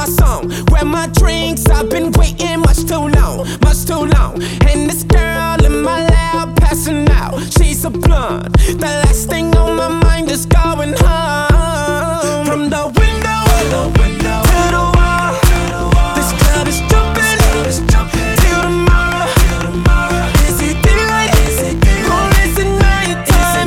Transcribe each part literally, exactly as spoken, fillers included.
my song. Grab my drinks, I've been waiting much too long, much too long. And this girl in my lap passing out, she's a blunt. The last thing on my mind is going home. From the window, the window to the wall, this club is jumping, till tomorrow. Is it daylight? Or is it nighttime?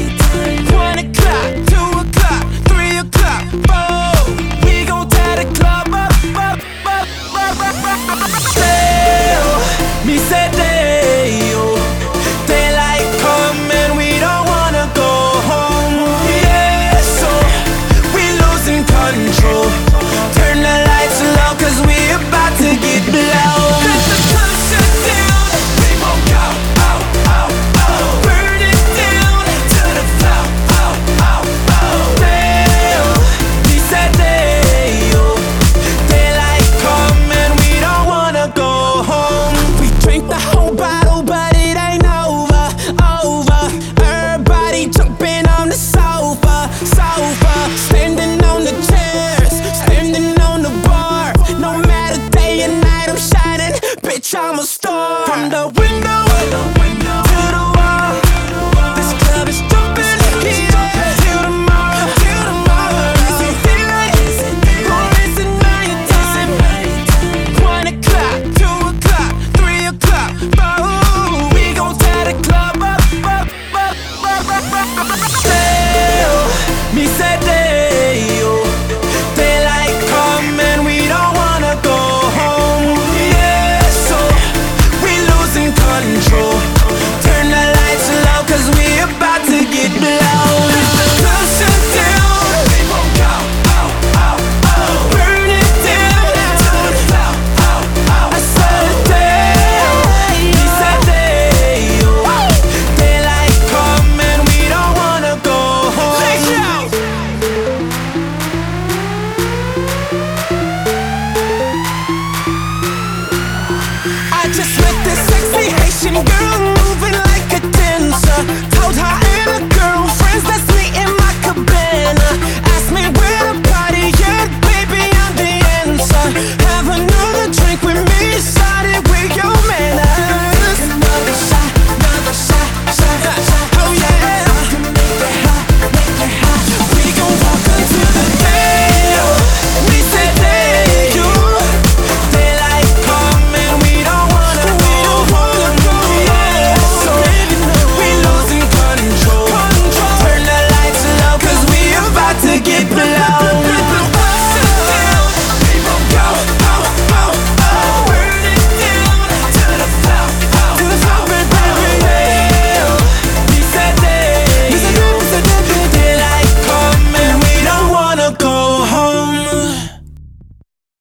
One o'clock, two o'clock, three o'clock, four. We gon' tear the club up, up, up, up, up, up, up. Dale, me say Dale, daylight coming, we don't wanna go home. Yeah, so we losing control. Turn the lights low, cause we about to get blown. Let the sun shut down, we won't go, oh, oh, oh. Burn it down to the floor, oh, oh, oh. Dale, we said Dale, daylight coming, we don't wanna go home. We drank the whole bottle, but it ain't over, over. Everybody jumping on the sofa, sofa. Standing on the chairs, standing on the bar. No matter day and night, I'm shining, bitch, I'm a star. From the window, to the wall, this club is jumping, yeah, till tomorrow, till tomorrow. Is it daylight, or is it nighttime? One o'clock, two o'clock, three o'clock, four. We gon' tear the club up, up, up, up, up, up, up. Dale, me say Dale, daylight coming, we don't wanna go home. Yeah, so we losing control. Turn the lights low, cause we about to get blown. Let the sun shut down, we won't go, oh, oh, oh. Burn it down to the floor, oh, oh, I said Dale, he said Dale, daylight coming, we don't wanna go home. Let's go. I just met this sexy Haitian girl moving like a dancer.